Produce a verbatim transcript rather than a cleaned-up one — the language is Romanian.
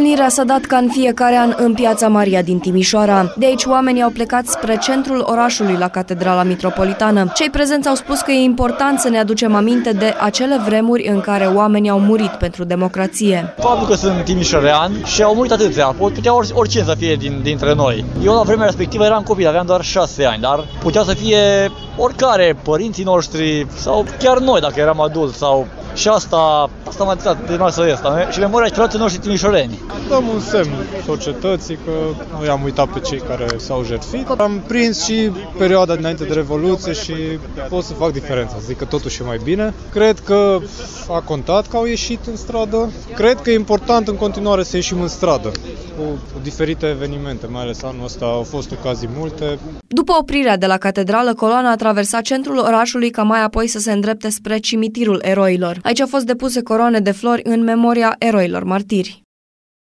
Întâlnirea s-a dat ca în fiecare an în Piața Maria din Timișoara. De aici oamenii au plecat spre centrul orașului la Catedrala Mitropolitană. Cei prezenți au spus că e important să ne aducem aminte de acele vremuri în care oamenii au murit pentru democrație. Faptul că sunt timișorean și au murit atâția, putea oricine să fie din, dintre noi. Eu la vremea respectivă eram copil, aveam doar șase ani, dar putea să fie oricare, părinții noștri sau chiar noi dacă eram adulți sau... Și asta, asta m-a atât de noastră asta, și memoria și frații noștri timișoreni. Dăm un semn societății că noi am uitat pe cei care s-au jertfit. Am prins și perioada dinainte de Revoluție și pot să fac diferența, zic că totuși e mai bine. Cred că a contat că au ieșit în stradă. Cred că e important în continuare să ieșim în stradă cu diferite evenimente, mai ales anul ăsta au fost ocazii multe. După oprirea de la catedrală, coloana a traversat centrul orașului ca mai apoi să se îndrepte spre cimitirul eroilor. Aici au fost depuse coroane de flori în memoria eroilor martiri.